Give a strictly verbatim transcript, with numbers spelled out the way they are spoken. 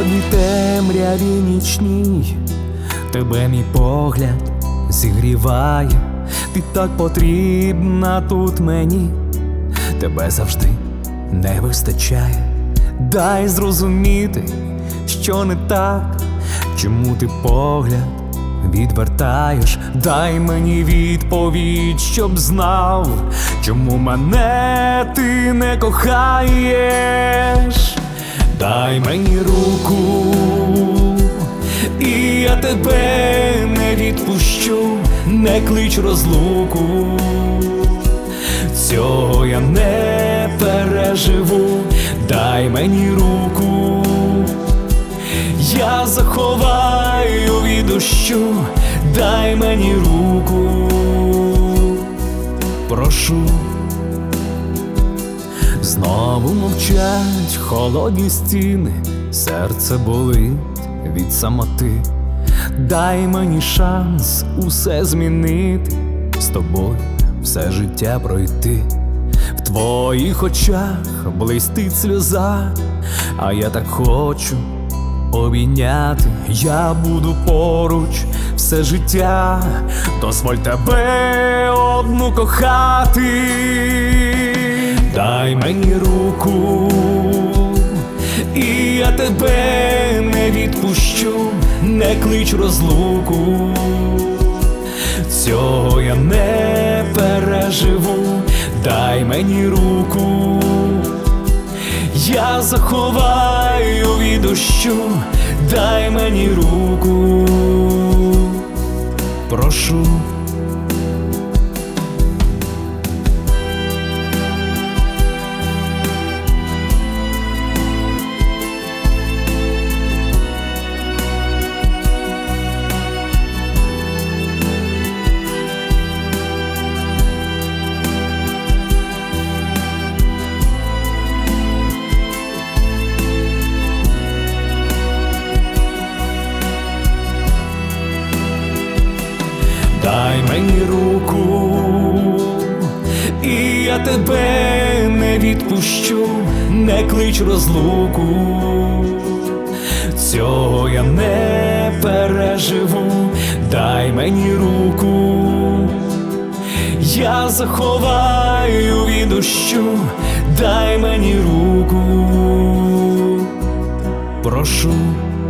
холодній темряві нічній тебе мій погляд зігріває. Ти так потрібна тут мені, тебе завжди не вистачає. Дай зрозуміти, що не так, чому ти погляд відвертаєш. Дай мені відповідь, щоб знав, чому мене ти не кохаєш. Дай мені руку, і я тебе не відпущу. Не клич розлуку, цього я не переживу. Дай мені руку, я заховаю від дощу. Дай мені руку, прошу. Знову мовчать холодні стіни, серце болить від самоти. Дай мені шанс усе змінити, з тобою все життя пройти. В твоїх очах блистить сльоза, а я так хочу обійняти. Я буду поруч все життя, дозволь тебе одну кохати. Дай мені руку, і я тебе не відпущу. Не клич розлуку, цього я не переживу. Дай мені руку, я заховаю від дощу. Дай мені руку, прошу. Дай мені руку, і я тебе не відпущу. Не клич розлуку, цього я не переживу. Дай мені руку, я заховаю від дощу. Дай мені руку, прошу.